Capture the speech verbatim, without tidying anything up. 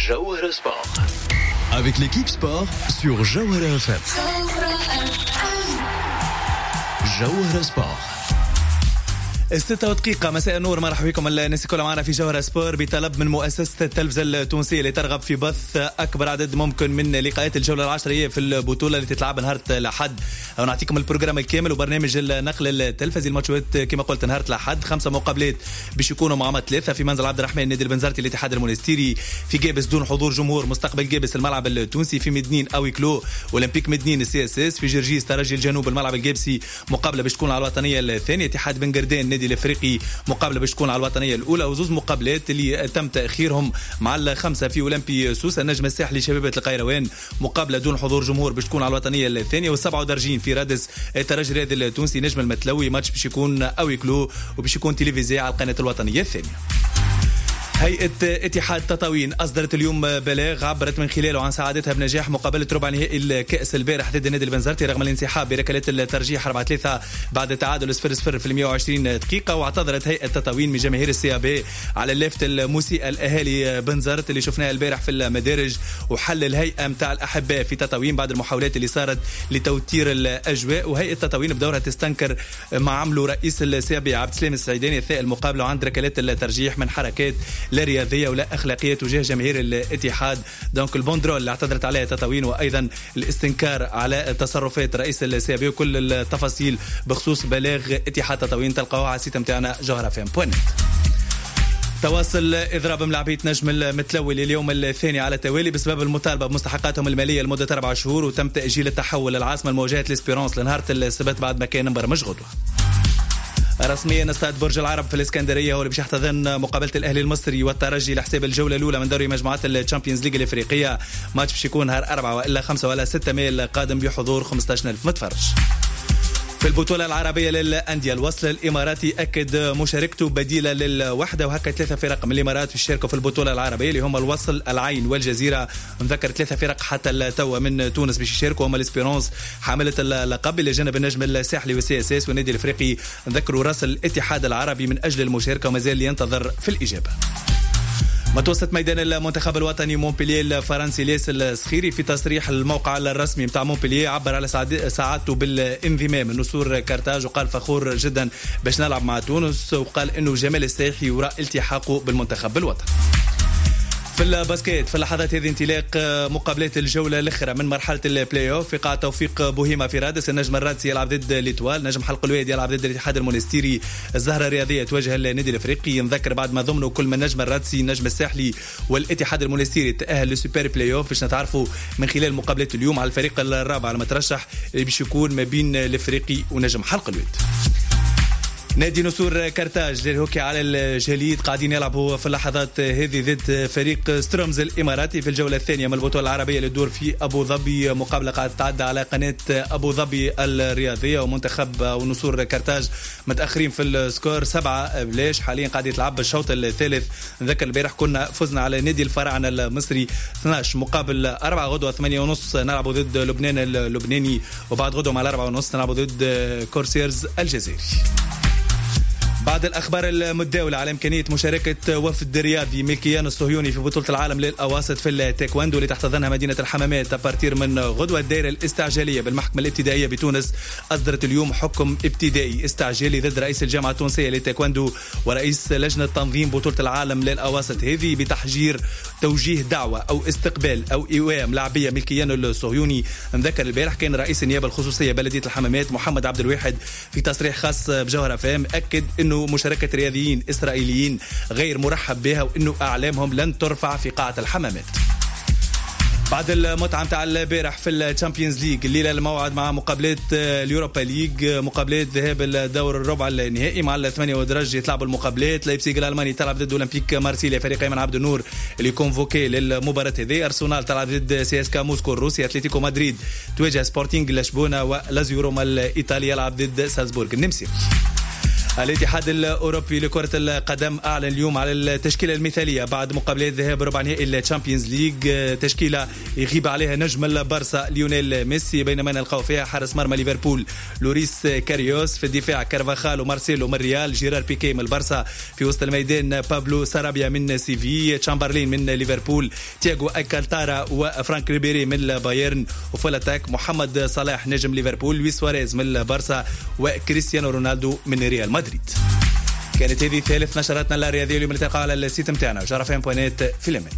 Jawahara Sport. Avec l'équipe sport sur Jawahara F M. Jawahara Sport. ستة دقيقة مساء النور، مرحبا بكم الناس كلها معنا في جوهرة سبور بطلب من مؤسسة التلفزة التونسية اللي ترغب في بث أكبر عدد ممكن من لقاءات الجولة العشرية في البطولة اللي تتلعب نهار الأحد. ونعطيكم البروجرام الكامل وبرنامج النقل التلفزي. الماتشات كما قلت نهار الأحد خمسة مقابلات باش يكونوا مع ثلاثة في منزل عبد الرحمن نادي البنزرتي الاتحاد المونستيري، في جابس دون حضور جمهور مستقبل جابس الملعب التونسي، في مدنين أو كلو أولمبيك مدنين السي اس اس، في جرجيس ترجي الجنوب الملعب الجابسي مقابلة باش تكون على الوطنية الثانية، اتحاد بن قردان النادي الافريقي مقابله باش تكون على الوطنيه الاولى، وزوز مقابلات اللي تم تاخيرهم مع الخمسه في اولمبي سوسه النجم الساحلي شبيبه القيروان مقابله دون حضور جمهور باش تكون على الوطنيه الثانيه، والسبعه ودرجين في رادس الترجي الرياضي التونسي نجم المتلوي ماتش باش يكون اوي كلو وباش يكون تلفزيوني على القناه الوطنيه الثانيه. هيئة اتحاد تطاوين أصدرت اليوم بلاغ عبرت من خلاله عن سعادتها بنجاح مقابلة ربع نهائي الكأس البارح ضد النادي البنزرتي رغم الانسحاب بركلات الترجيح أربعة ثلاثة بعد تعادل صفر صفر في المئة وعشرين دقيقة. واعتذرت هيئة تطاوين من جماهير السي بي على اللافت المسيء الأهالي بنزرت اللي شفناه البارح في المدارج، وحل الهيئة متاع الأحباء في تطاوين بعد المحاولات اللي صارت لتوتير الأجواء. وهيئة تطاوين بدورها تستنكر ما عمله رئيس السي بي عبد السلام السعيداني اثناء المقابلة عند ركلات الترجيح من حركات لا رياضية ولا أخلاقية تجاه جماهير الاتحاد. دونك البوندرول اللي اعتذرت عليها تطاوين، وأيضا الاستنكار على تصرفات رئيس السي بي، وكل التفاصيل بخصوص بلاغ اتحاد تطاوين تلقاوها على السيت متاعنا جوهرة فام بوينت. تواصل إضراب ملاعبية نجم المتلوي لليوم الثاني على التوالي بسبب المطالبة بمستحقاتهم المالية لمدة أربع شهور، وتم تأجيل التحول للعاصمة لمواجهة الإسبيرانس لنهار السبت بعد ما كان مبرمج غدوة. رسميا استاد برج العرب في الإسكندرية هو اللي باش يحتضن مقابلة الأهلي المصري والترجي لحساب الجولة الأولى من دوري مجموعات الشامبيونز ليج الإفريقية. ماتش باش يكون نهار أربعة وإلا خمسة ولا ستة ماي القادم بحضور خمسة عشر ألف متفرج. في البطولة العربية للأندية الوصل الإماراتي أكد مشاركته بديلة للوحدة، وهكا ثلاثة فرق من الإمارات يشاركوا في البطولة العربية اللي هم الوصل العين والجزيرة. نذكر ثلاثة فرق حتى التوا من تونس باش يشاركوا هم الإسبيرانس حاملة اللقب اللي جنب النجم الساحلي والسي اس اس والنادي الإفريقي. نذكروا راس الاتحاد العربي من أجل المشاركة وما زال ينتظر في الإجابة. متوسط ميدان المنتخب الوطني مونبلييه الفرنسي ليس الصخيري في تصريح الموقع الرسمي متاع مونبلييه عبر على سعادته بالانضمام لنسور كارتاج، وقال فخور جدا باش نلعب مع تونس، وقال انه جمال السايحي وراء التحاقه بالمنتخب الوطني. في الباسكيت في اللحظات هذه انطلاق مقابلات الجولة الأخرى من مرحلة البلاي أوف في قاعة توفيق بوهيما في رادس. النجم الرادسي يلعب ضد ليتوال، نجم حلق الوادي يلعب ضد الاتحاد المونستيري. الزهرة الرياضية تواجه النادي الأفريقي. نذكر بعد ما ضمنوا كل من نجم الرادسي النجم الساحلي والاتحاد المونستيري تأهل للسوبر بلاي أوف باش نتعرفوا من خلال مقابلات اليوم على الفريق الرابع على مترشح اللي باش يكون ما بين الأفريقي ونجم حلق الوادي. نادي نسور كارتاج للهوكي على الجليد قاعدين يلعبوا في اللحظات هذه ضد فريق سترومز الإماراتي في الجولة الثانية من البطولة العربية اللي تدور في أبو ظبي. مقابلة قاعدة تعدى على قناة أبو ظبي الرياضية، ومنتخب ونسور كارتاج متأخرين في السكور سبعة بلاش. حاليا قاعد يتلعب بالشوط الثالث. نذكر البارح كنا فزنا على نادي الفراعنة المصري اثناش مقابل أربعة. غدوة ثمانية ونص نلعبوا ضد لبنان اللبناني، وبعد غدوة مع الأربعة ونص نلعبوا ضد كورسيرز الجزائري. بعد الأخبار المتداولة على إمكانية مشاركة وفد رياضي من الكيان الصهيوني في بطولة العالم للأواسط في التايكواندو اللي تحتضنها مدينة الحمامات أبارتير من غدوة، الدائرة الاستعجالية بالمحكمة الابتدائية بتونس أصدرت اليوم حكم ابتدائي استعجالي ضد رئيس الجامعة التونسية للتايكواندو ورئيس لجنة تنظيم بطولة العالم للأواسط هذه بتحجير توجيه دعوة أو استقبال أو إيوام لاعبية من الكيان الصهيوني. نذكر البارح كان رئيس النيابة الخصوصية بلدية الحمامات محمد عبد الواحد في تصريح خاص بجوهرة فام أكد إنه مشاركة رياضيين إسرائيليين غير مرحب بها، وإنه أعلامهم لن ترفع في قاعة الحمامات. بعد المتعة متاع البارح في الشامبيونز ليج الليلة الموعد مع مقابلات اليوروبا ليج، مقابلات ذهاب الدور الربع النهائي مع الثمانية ودرج يتلعبوا المقابلات. لايبزيغ الألماني تلعب ضد أولمبيك مارسيليا فريق أيمن عبد النور اللي كونفوكي للمباراة هذه. أرسنال تلعب ضد سي اس كا موسكو الروسي. أتلتيكو مدريد تواجه سبورتينغ لشبونة، ولازيو روما الإيطالي يلعب ضد سالزبورغ النمساوي. الاتحاد الأوروبي لكرة القدم أعلن اليوم على التشكيلة المثالية بعد مقابلات ذهاب ربع نهائي الشامبيونز ليج. تشكيلة يغيب عليها نجم البارسا ليونيل ميسي، بينما نلقاو فيها حارس مرمى ليفربول لوريس كاريوس، في الدفاع كارفاخال ومارسيلو من ريال، جيرار بيكي من البارسا، في وسط الميدان بابلو سارابيا من سيفي، تشامبرلين من ليفربول، تياغو أكالتارا وفرانك ريبيري من البايرن، وفي الاتاك محمد صلاح نجم ليفربول، لويس سواريز من البارسا، وكريستيانو رونالدو من ريال مدريد. كانت هذه ثالث نشراتنا الرياضية اليوم اللي تلقاها على السيت متاعنا جرافين بوينات في اليمن.